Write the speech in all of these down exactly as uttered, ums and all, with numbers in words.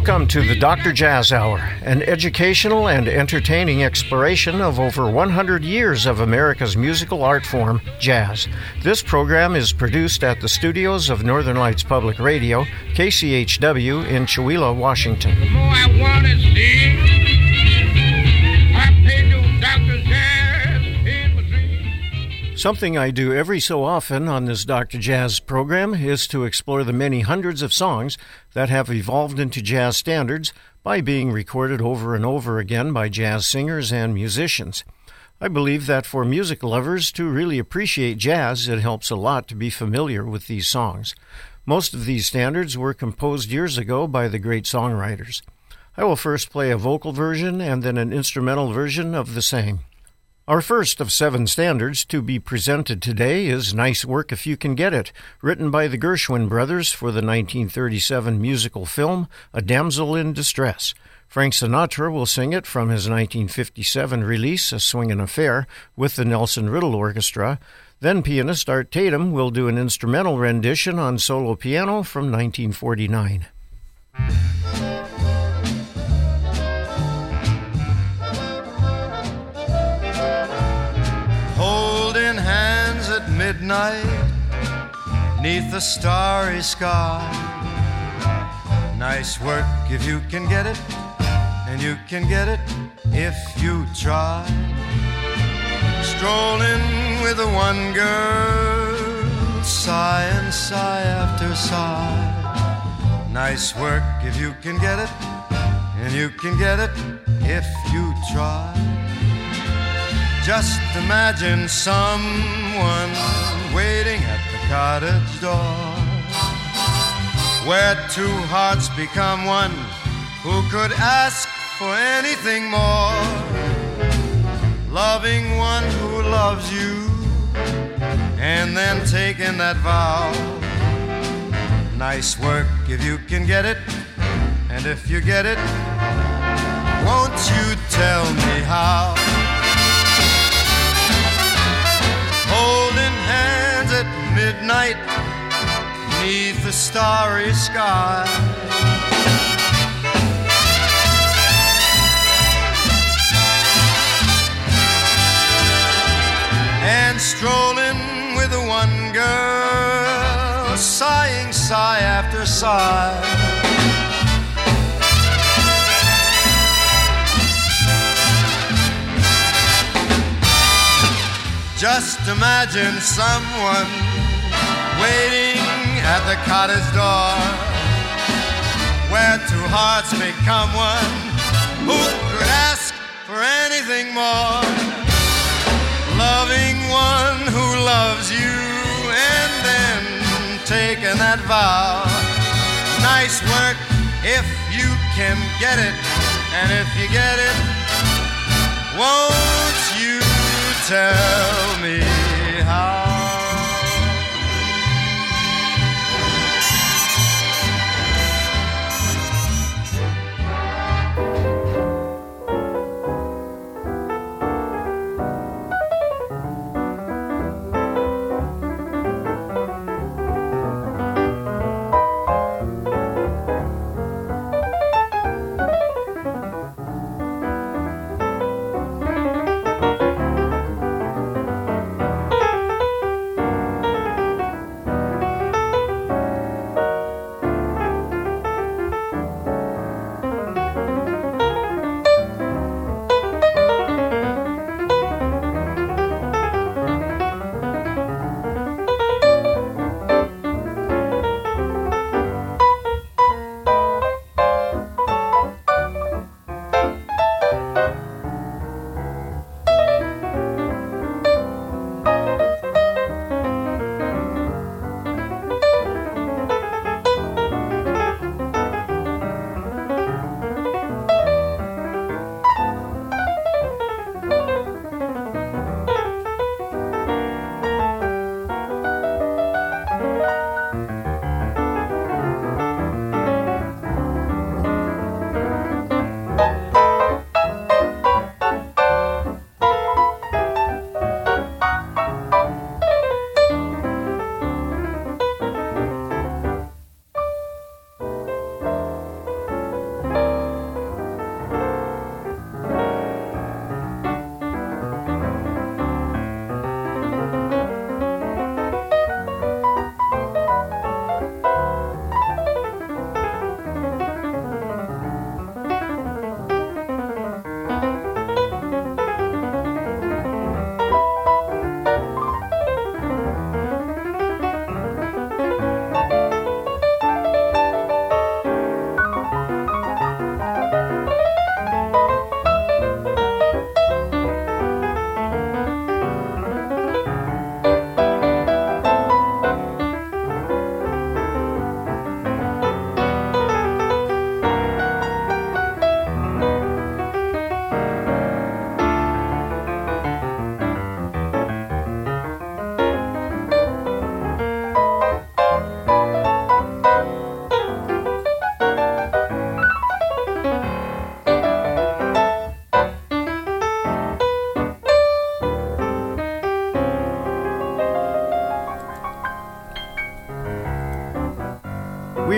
Welcome to the Doctor Jazz Hour, an educational and entertaining exploration of over one hundred years of America's musical art form, jazz. This program is produced at the studios of Northern Lights Public Radio, K C H W in Chewelah, Washington. The more I want to see, I pay no Doctor Jazz in my dreams. Something I do every so often on this Doctor Jazz program is to explore the many hundreds of songs that have evolved into jazz standards by being recorded over and over again by jazz singers and musicians. I believe that for music lovers to really appreciate jazz, it helps a lot to be familiar with these songs. Most of these standards were composed years ago by the great songwriters. I will first play a vocal version and then an instrumental version of the same. Our first of seven standards to be presented today is Nice Work If You Can Get It, written by the Gershwin brothers for the nineteen thirty-seven musical film A Damsel in Distress. Frank Sinatra will sing it from his nineteen fifty-seven release, A Swingin' Affair, with the Nelson Riddle Orchestra. Then pianist Art Tatum will do an instrumental rendition on solo piano from nineteen forty-nine. Holding hands at midnight, neath the starry sky. Nice work if you can get it, and you can get it if you try. Strolling with the one girl, sigh and sigh after sigh. Nice work if you can get it, and you can get it if you try. Just imagine someone waiting at the cottage door, where two hearts become one. Who could ask for anything more? Loving one who loves you, and then taking that vow. Nice work if you can get it, and if you get it, won't you tell me how? Holding hands at midnight, neath the starry sky. And strolling with the one girl, sighing sigh after sigh. Just imagine someone waiting at the cottage door, where two hearts become one. Who could ask for anything more? Loving one who loves you, and then taking that vow. Nice work if you can get it, and if you get it, won't you tell me how?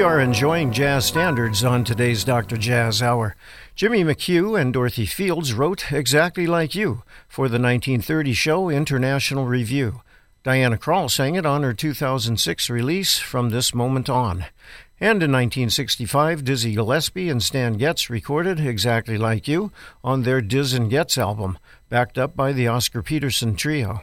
are enjoying jazz standards on today's Doctor Jazz Hour. Jimmy McHugh and Dorothy Fields wrote Exactly Like You for the nineteen thirty show International Review. Diana Krall sang it on her two thousand six release, From This Moment On. And in nineteen sixty-five, Dizzy Gillespie and Stan Getz recorded Exactly Like You on their Diz and Getz album, backed up by the Oscar Peterson Trio.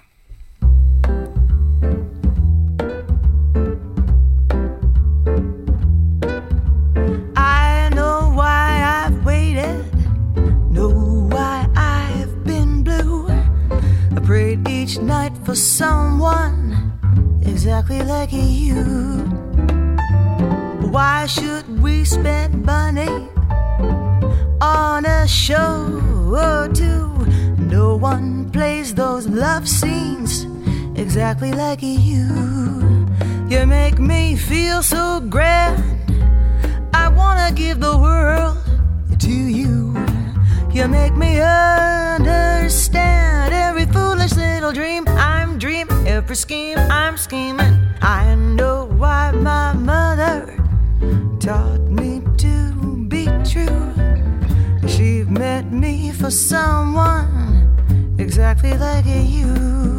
I know why I've waited, know why I've been blue. I prayed each night for someone exactly like you. Why should we spend money on a show or two? No one plays those love scenes exactly like you. You make me feel so grand, I wanna give the world to you. You make me understand every foolish little dream I'm dreaming, every scheme I'm scheming. I know why my mother taught me to be true. She met me for someone exactly like you.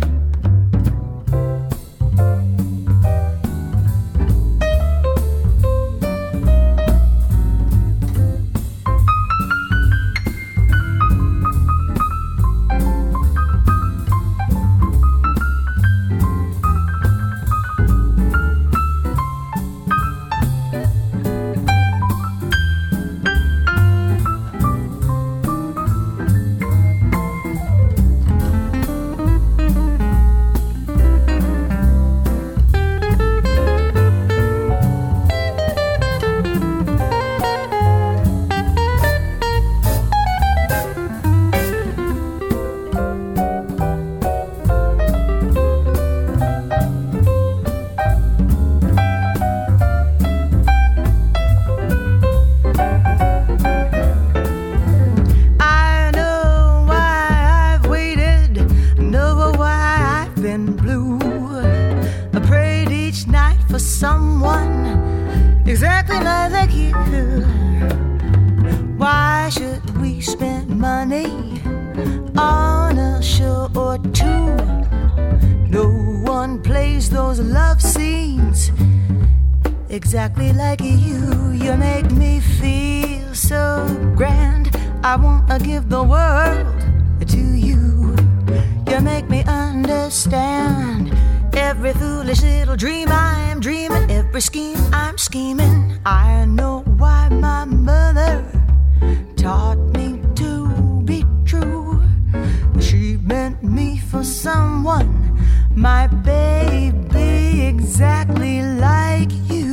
Exactly like you, you make me feel so grand. I wanna give the world to you. You make me understand every foolish little dream I'm dreaming, every scheme I'm scheming. I know why my mother taught me to be true. She meant me for someone, my baby, exactly like you.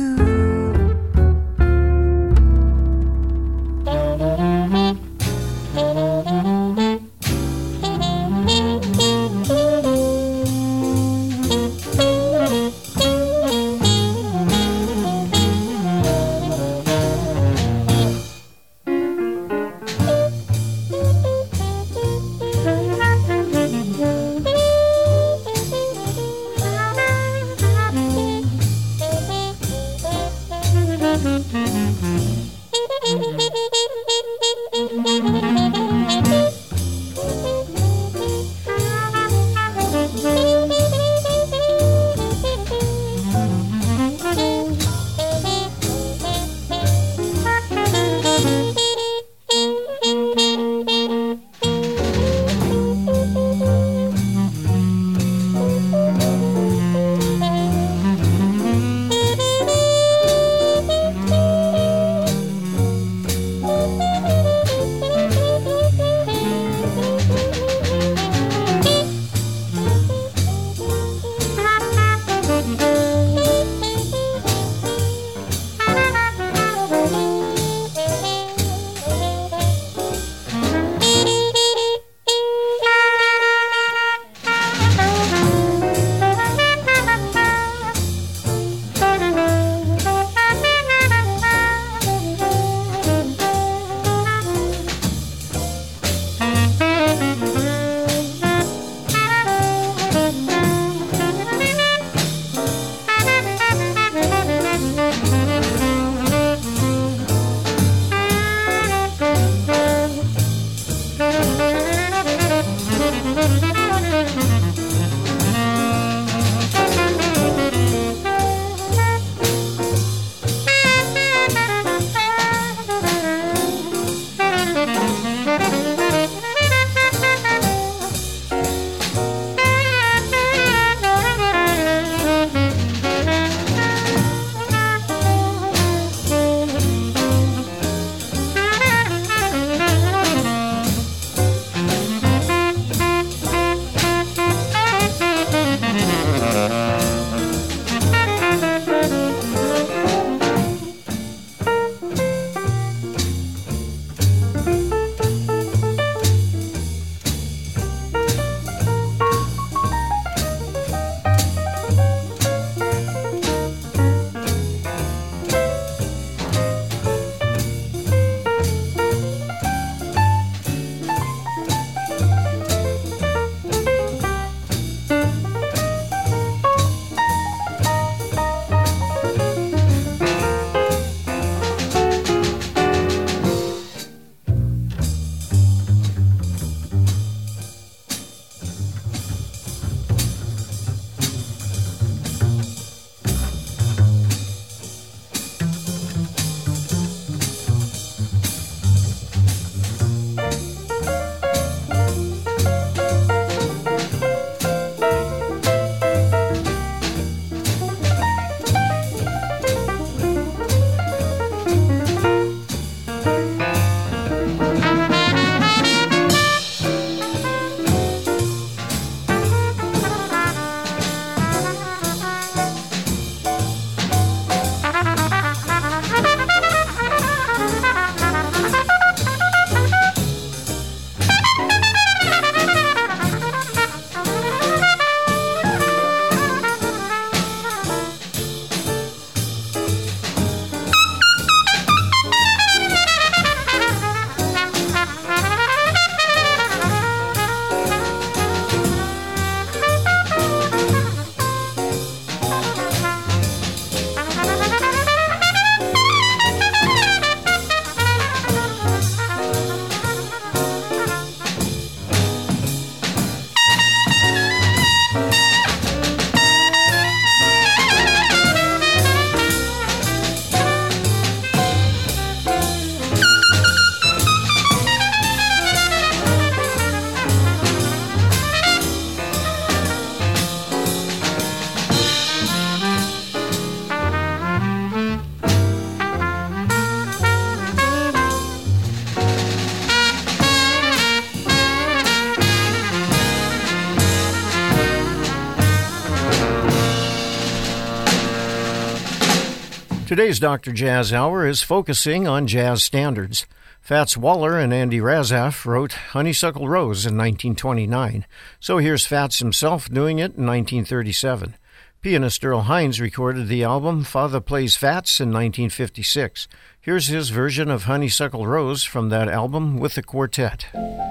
Today's Doctor Jazz Hour is focusing on jazz standards. Fats Waller and Andy Razaf wrote Honeysuckle Rose in nineteen twenty-nine, so here's Fats himself doing it in nineteen thirty-seven. Pianist Earl Hines recorded the album Father Plays Fats in nineteen fifty-six. Here's his version of Honeysuckle Rose from that album with the quartet.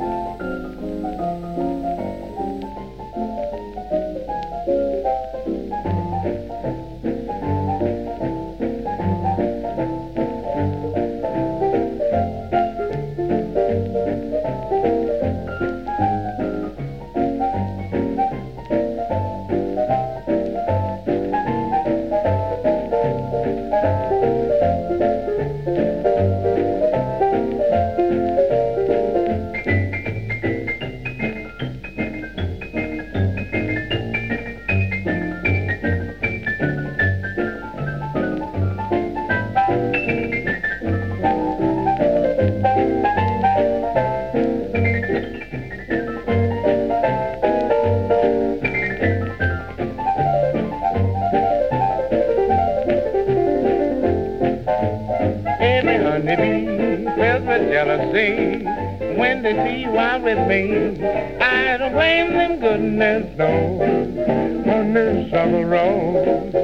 When they see you out with me, I don't blame them, goodness knows, honeysuckle rose.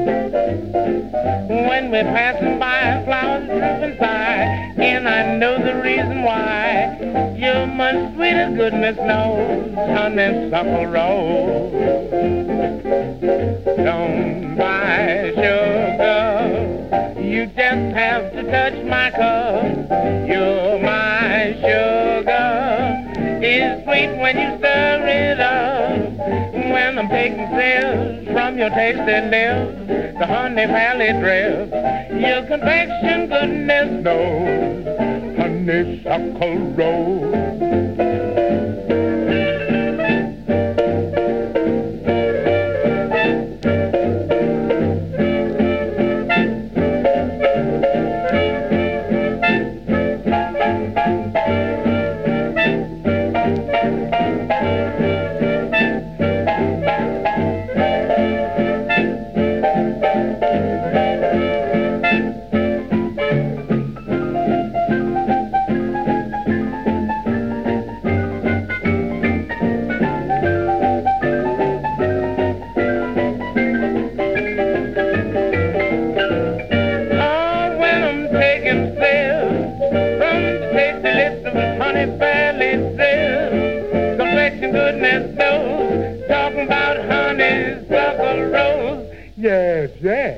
When we're passing by, flowers drooping by, and I know the reason why. You're much sweeter, goodness knows, honeysuckle rose. Don't buy sugar, you just have to touch my cup. You're my sugar. It's sweet when you stir it up. When I'm taking sips from your tasty lips, the honey valley drips. Your confection, goodness knows, honeysuckle rose. Yes, yes.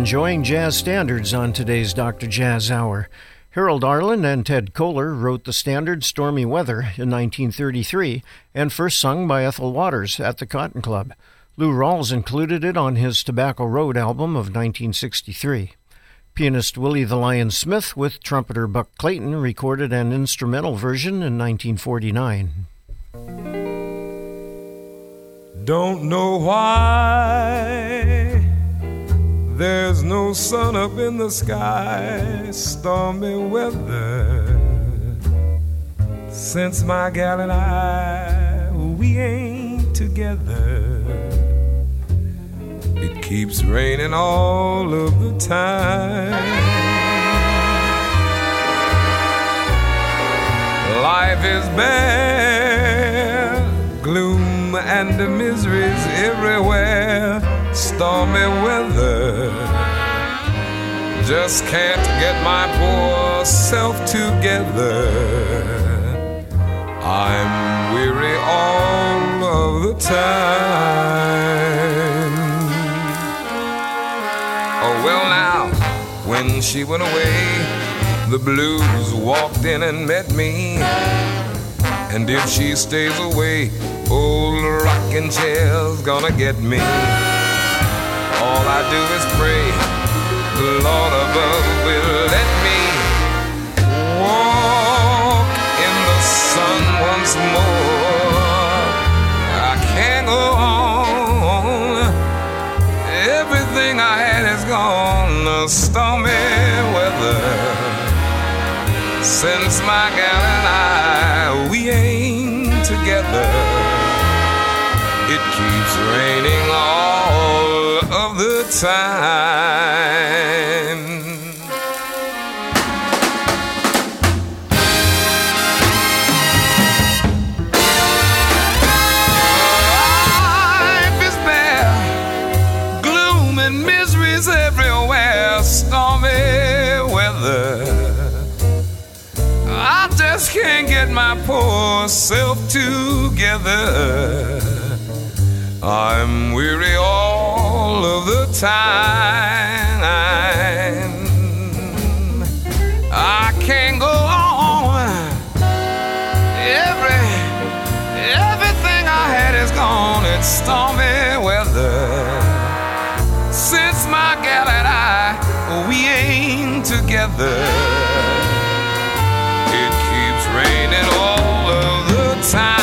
enjoying jazz standards on today's Doctor Jazz Hour. Harold Arlen and Ted Koehler wrote the standard Stormy Weather in nineteen thirty-three and first sung by Ethel Waters at the Cotton Club. Lou Rawls included it on his Tobacco Road album of nineteen sixty-three. Pianist Willie the Lion Smith with trumpeter Buck Clayton recorded an instrumental version in nineteen forty-nine. Don't know why there's no sun up in the sky, stormy weather. Since my gal and I, we ain't together. It keeps raining all of the time. Life is bad, gloom and miseries everywhere. Stormy weather, just can't get my poor self together. I'm weary all of the time. Oh well now, when she went away, the blues walked in and met me. And if she stays away, old rocking chair's gonna get me. All I do is pray the Lord above will let me walk in the sun once more. I can't go on. Everything I had is gone. The stormy weather. Since my gal and I, we ain't together. It keeps raining all of the time. Life is bare, gloom and miseries everywhere. Stormy weather, I just can't get my poor self together. I'm weary all of the time. I can't go on. Every, everything I had is gone. It's stormy weather. Since my gal and I, we ain't together. It keeps raining all of the time.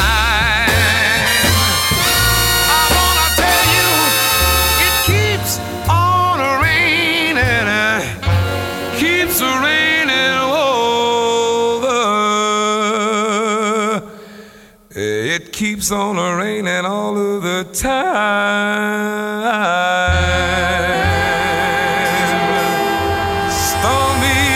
It keeps on raining all of the time. Stormy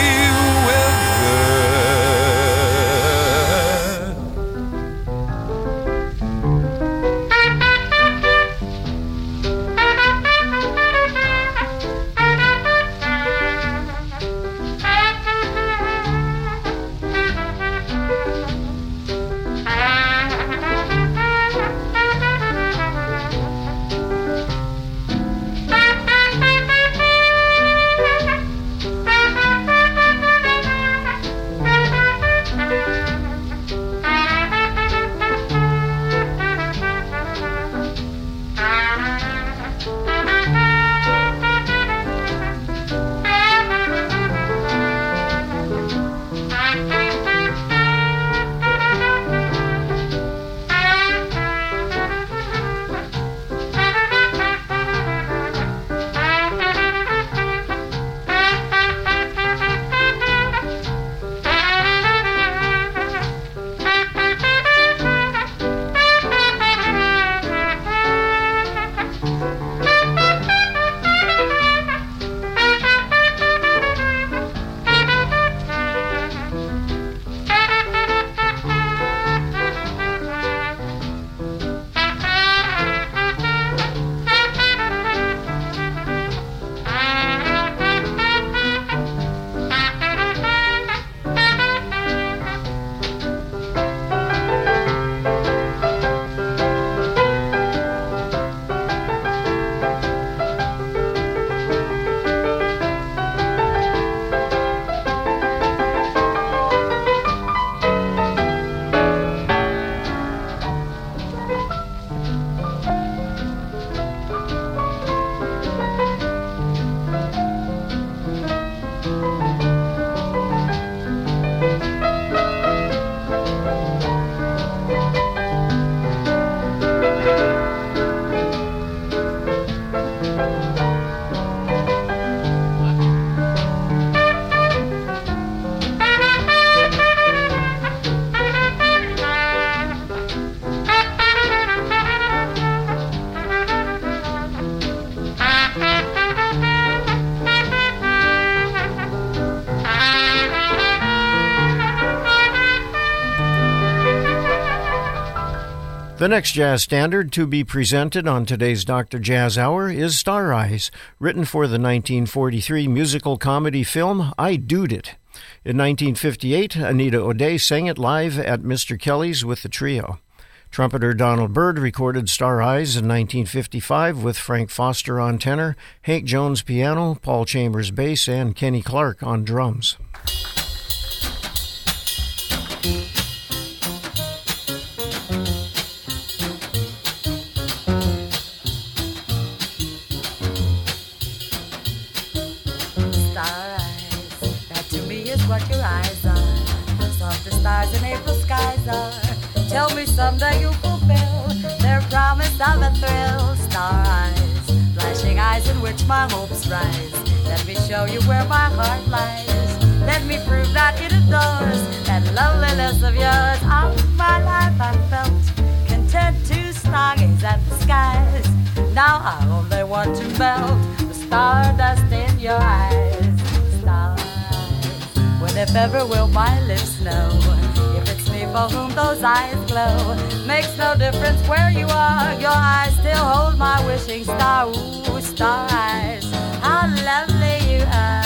The next jazz standard to be presented on today's Doctor Jazz Hour is Star Eyes, written for the nineteen forty-three musical comedy film I Dood It. In nineteen fifty-eight, Anita O'Day sang it live at Mister Kelly's with the trio. Trumpeter Donald Byrd recorded Star Eyes in nineteen fifty-five with Frank Foster on tenor, Hank Jones piano, Paul Chambers bass, and Kenny Clark on drums. Stars in April skies are. Tell me someday you'll fulfill their promise of a thrill. Star eyes, flashing eyes in which my hopes rise. Let me show you where my heart lies. Let me prove that it adores that loveliness of yours. All my life I felt content to stargaze at the skies. Now I only want to melt the stardust in your eyes. Star eyes, when if ever will my lips know if it's me for whom those eyes glow. Makes no difference where you are, your eyes still hold my wishing star. Ooh, star eyes, how lovely you are.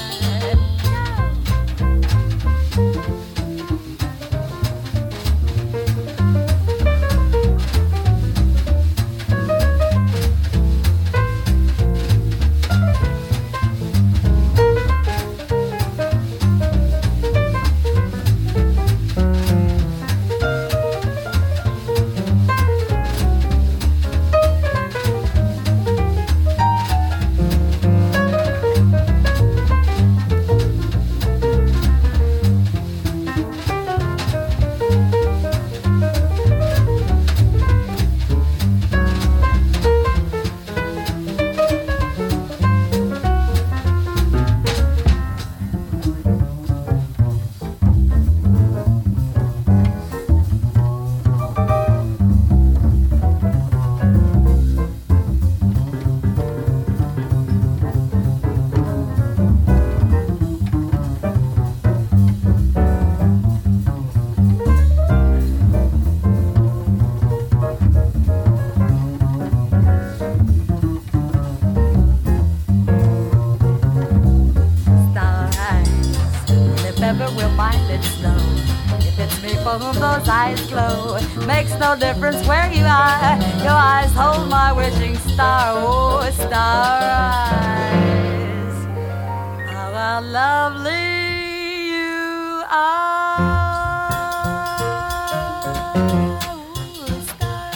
Eyes glow, makes no difference where you are. Your eyes hold my wishing star. Oh, star eyes, how, how lovely you are. Oh, star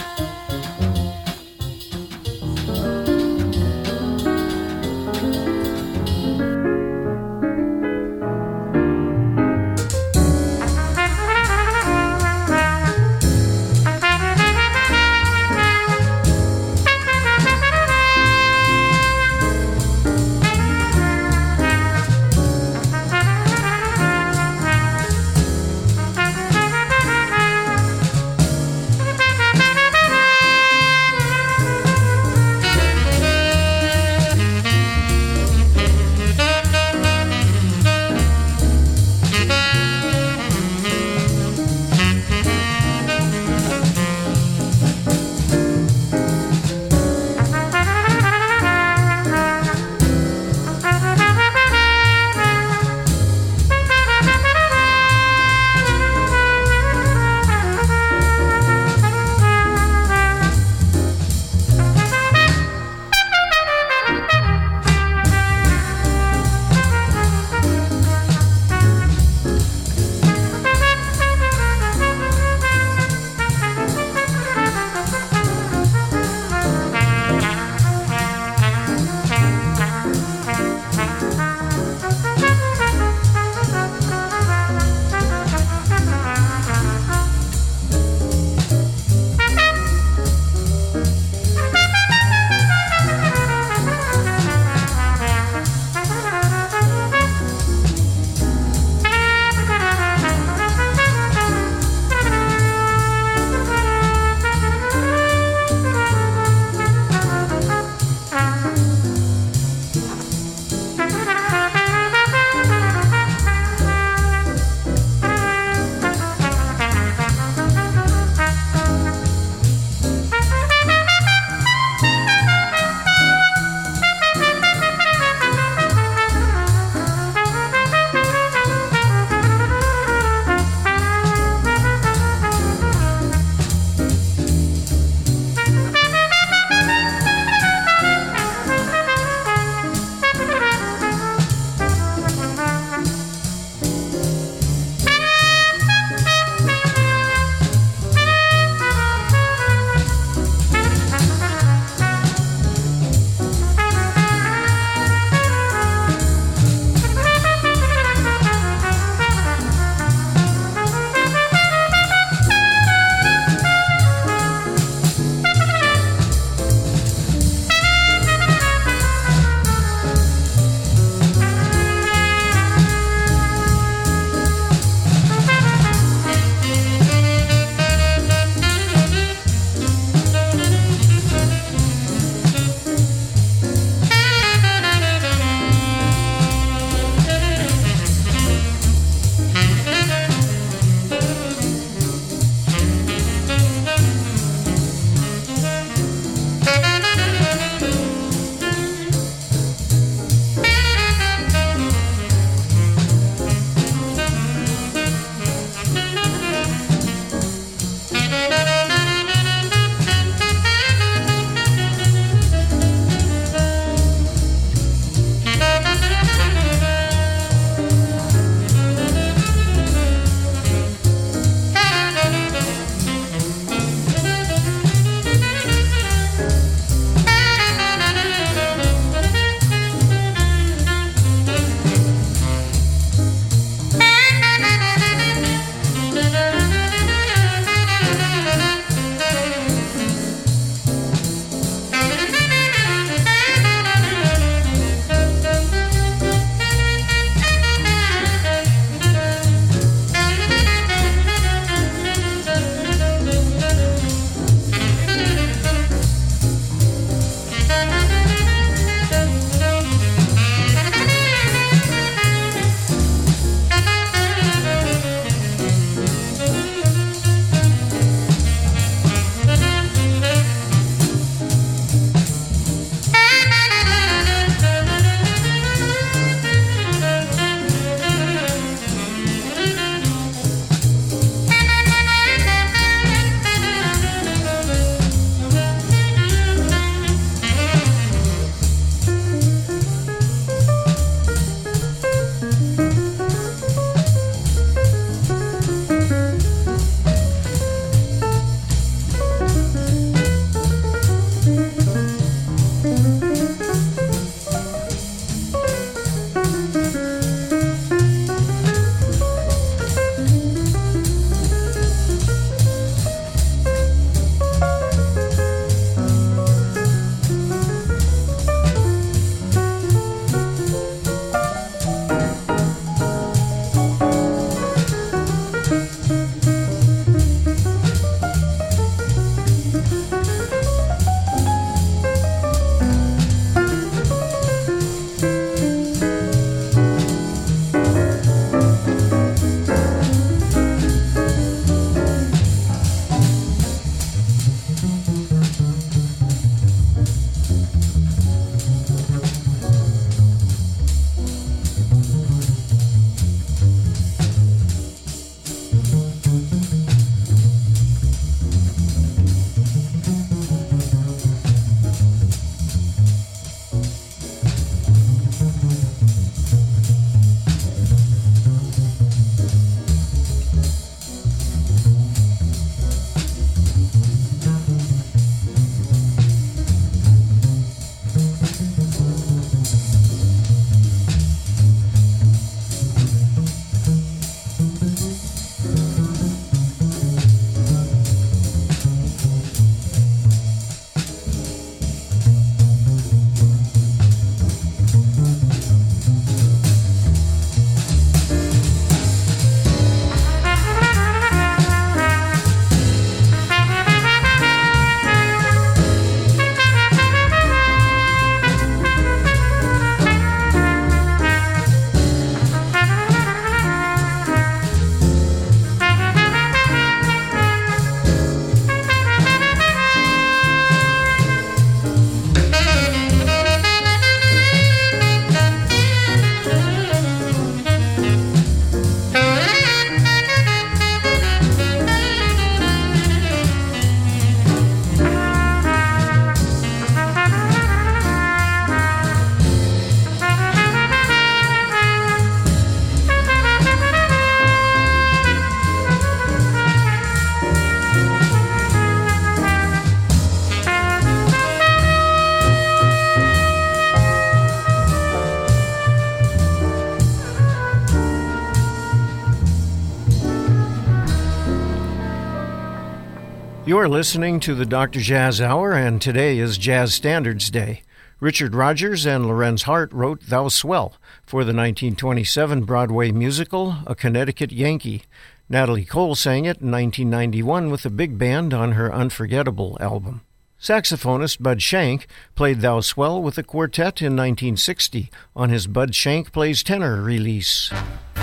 You're listening to the Doctor Jazz Hour, and today is Jazz Standards Day. Richard Rodgers and Lorenz Hart wrote Thou Swell for the nineteen twenty-seven Broadway musical A Connecticut Yankee. Natalie Cole sang it in nineteen ninety-one with a big band on her Unforgettable album. Saxophonist Bud Shank played Thou Swell with a quartet in nineteen sixty on his Bud Shank Plays Tenor release.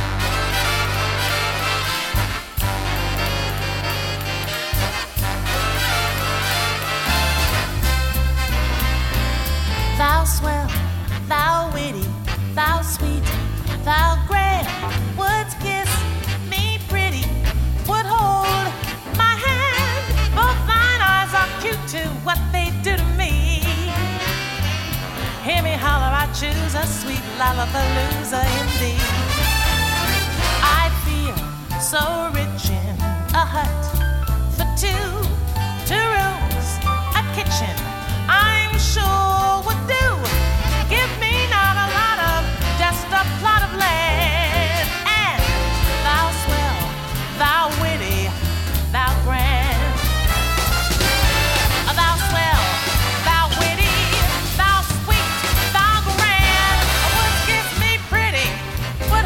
Thou swell, thou witty, thou sweet, thou grand, wouldst kiss me pretty, would hold my hand. Both thine eyes are cute to what they do to me. Hear me holler, I choose a sweet lollapalooza indeed. I feel so rich in a hut for two, two rooms, a kitchen, I'm sure would do. Give me not a lot of, just a plot of land. And thou swell, thou witty, thou grand. Thou swell, thou witty, thou sweet, thou grand. Would kiss me pretty,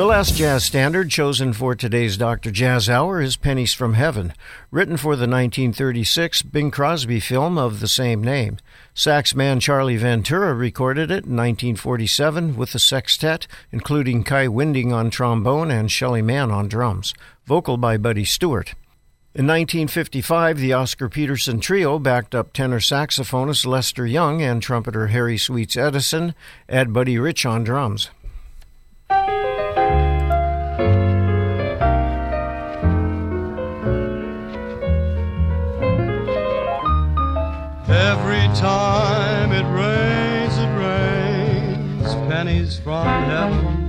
The last jazz standard chosen for today's Doctor Jazz Hour is Pennies from Heaven, written for the nineteen thirty-six Bing Crosby film of the same name. Saxman Charlie Ventura recorded it in nineteen forty-seven with a sextet, including Kai Winding on trombone and Shelley Mann on drums, vocal by Buddy Stewart. In nineteen fifty-five, the Oscar Peterson Trio backed up tenor saxophonist Lester Young and trumpeter Harry Sweets Edison, add Buddy Rich on drums. Every time it rains, it rains pennies from heaven.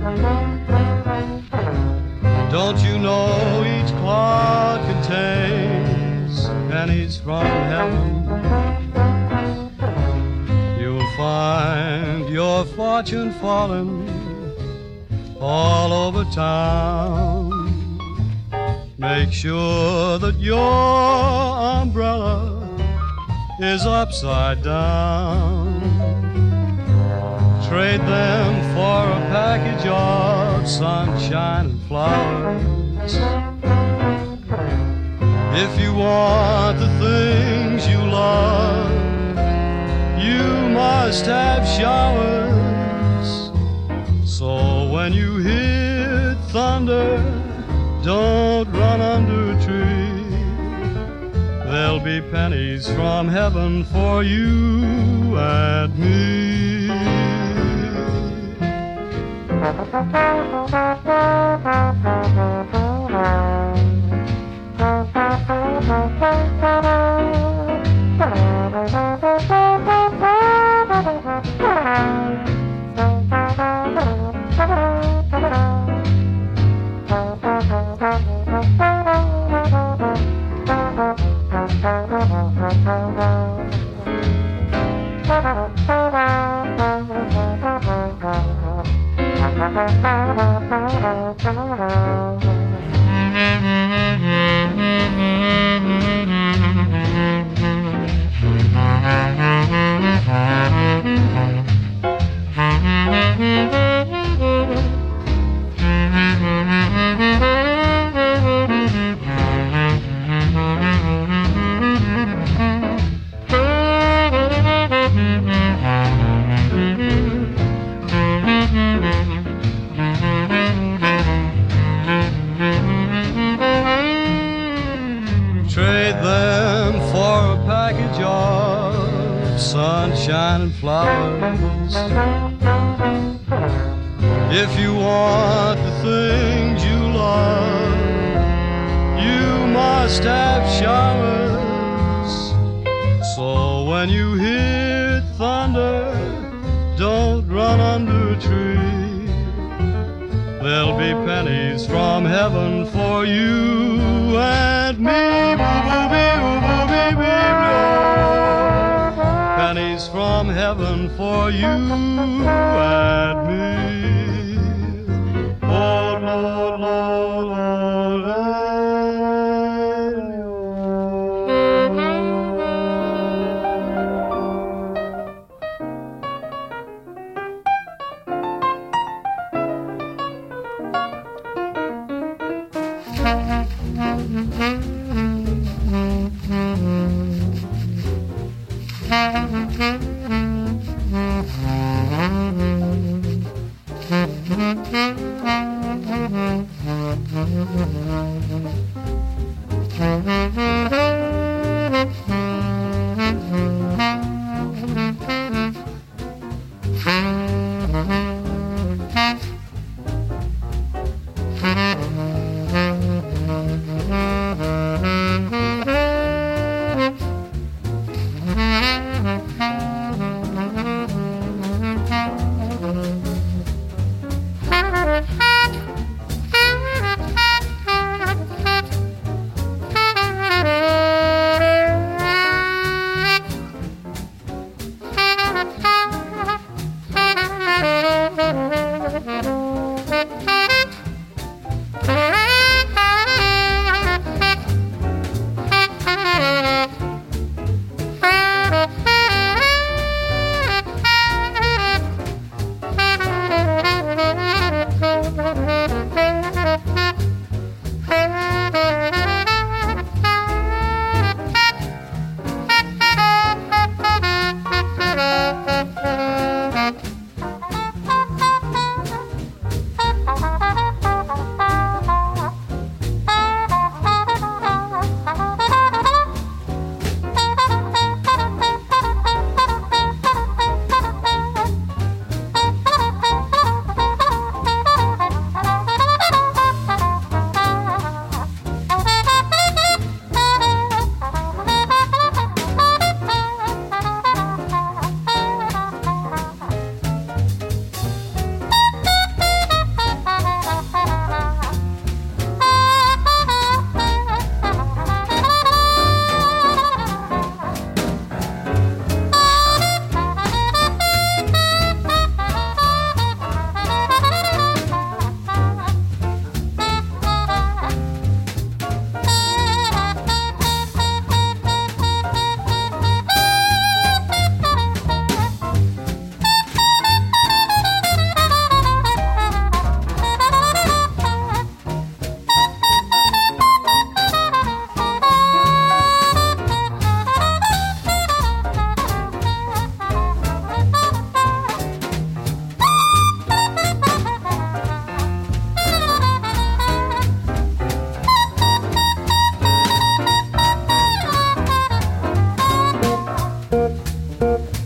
Don't you know each cloud contains pennies from heaven? You'll find your fortune falling all over town. Make sure that your umbrella is upside down. Trade them for a package of sunshine and flowers. If you want the things you love, you must have showers. So when you hear thunder, don't run under a tree. There'll be pennies from heaven for you and me. Sunshine and flowers. If you want the things you love, you must have showers. So when you hear thunder, don't run under a tree. There'll be pennies from heaven for you and me. Pennies from heaven for you and me. Lord, Lord, Lord, Lord.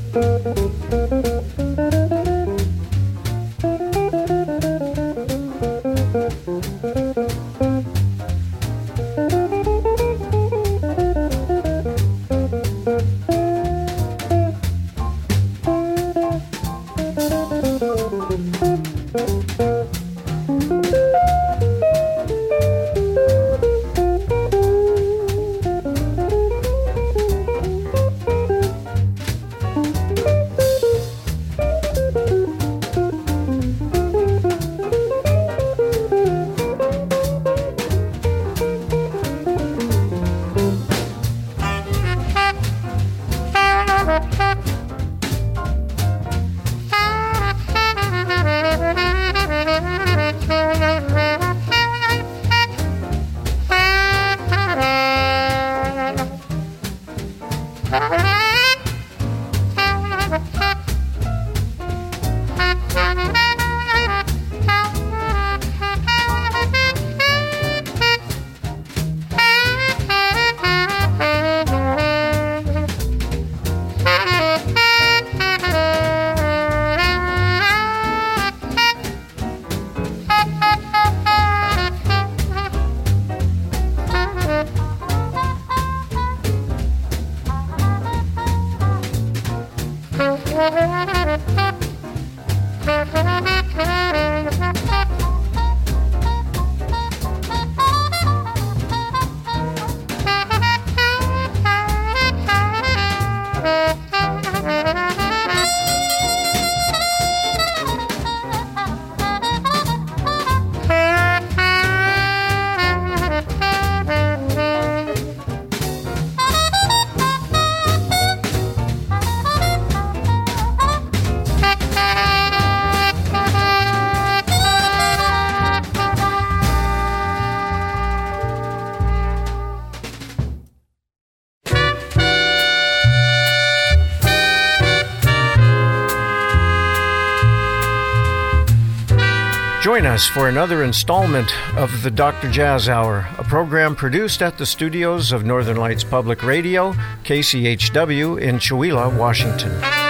Join us for another installment of the Doctor Jazz Hour, a program produced at the studios of Northern Lights Public Radio, K C H W in Chewelah, Washington.